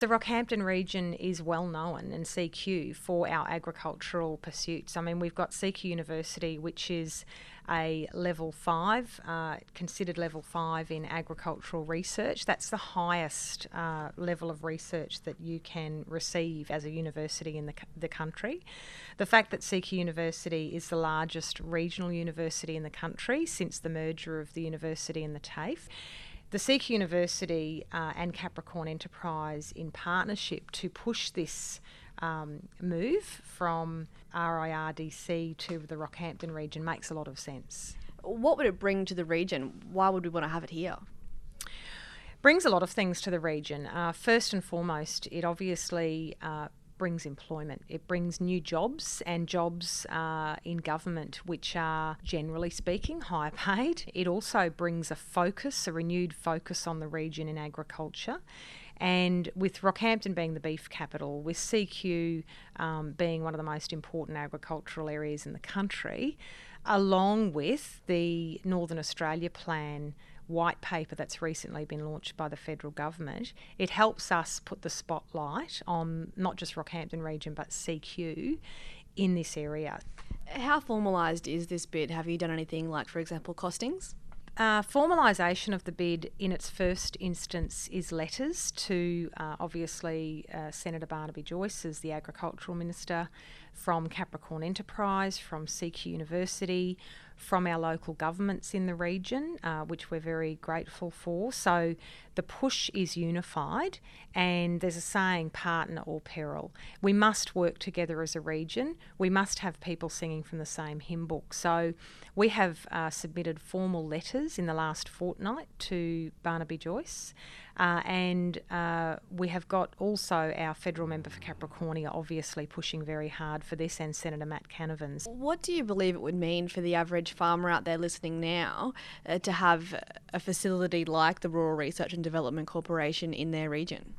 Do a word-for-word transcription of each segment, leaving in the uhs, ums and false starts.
The Rockhampton region is well known, and C Q, for our agricultural pursuits. I mean, we've got C Q University, which is a level five, uh, considered level five in agricultural research. That's the highest uh, level of research that you can receive as a university in the, the country. The fact that C Q University is the largest regional university in the country since the merger of the university and the TAFE. The C Q University uh, and Capricorn Enterprise in partnership to push this um, move from R I R D C to the Rockhampton region makes a lot of sense. What would it bring to the region? Why would we want to have it here? Brings a lot of things to the region. Uh, first and foremost, it obviously uh, brings employment. It brings new jobs and jobs uh, in government which are, generally speaking, higher paid. It also brings a focus, a renewed focus on the region in agriculture. And with Rockhampton being the beef capital, with C Q um, being one of the most important agricultural areas in the country, along with the Northern Australia Plan white paper that's recently been launched by the federal government, it helps us put the spotlight on not just Rockhampton region but C Q in this area. How formalised is this bid? Have you done anything like, for example, costings? Uh, formalisation of the bid in its first instance is letters to uh, obviously uh, Senator Barnaby Joyce as the Agricultural Minister, from Capricorn Enterprise, from C Q University, from our local governments in the region, uh, which we're very grateful for. So the push is unified, and there's a saying, partner or peril. We must work together as a region. We must have people singing from the same hymn book. So we have uh, submitted formal letters in the last fortnight to Barnaby Joyce, uh, and uh, we have got also our federal member for Capricornia obviously pushing very hard for this, and Senator Matt Canavan. What do you believe it would mean for the average farmer out there listening now uh, to have a facility like the Rural Research and Development Corporation in their region?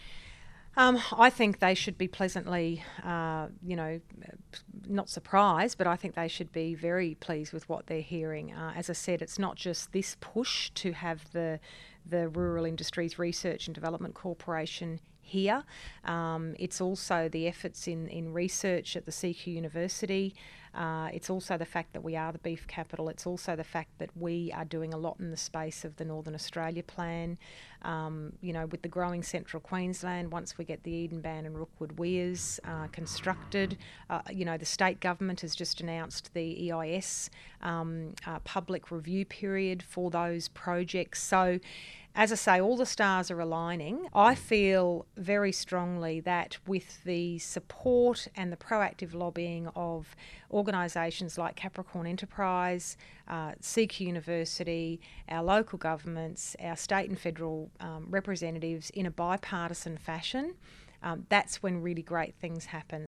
Um, I think they should be pleasantly, uh, you know, not surprised, but I think they should be very pleased with what they're hearing. Uh, as I said, it's not just this push to have the the Rural Industries Research and Development Corporation here. Um, it's also the efforts in, in research at the C Q University. Uh, it's also the fact that we are the beef capital. It's also the fact that we are doing a lot in the space of the Northern Australia Plan. Um, you know, with the growing central Queensland, once we get the Edenban and Rookwood weirs uh, constructed, uh, you know, the state government has just announced the E I S um, uh, public review period for those projects. So, as I say, all the stars are aligning. I feel very strongly that with the support and the proactive lobbying of organisations like Capricorn Enterprise, uh, C Q University, our local governments, our state and federal um, representatives in a bipartisan fashion, um, that's when really great things happen.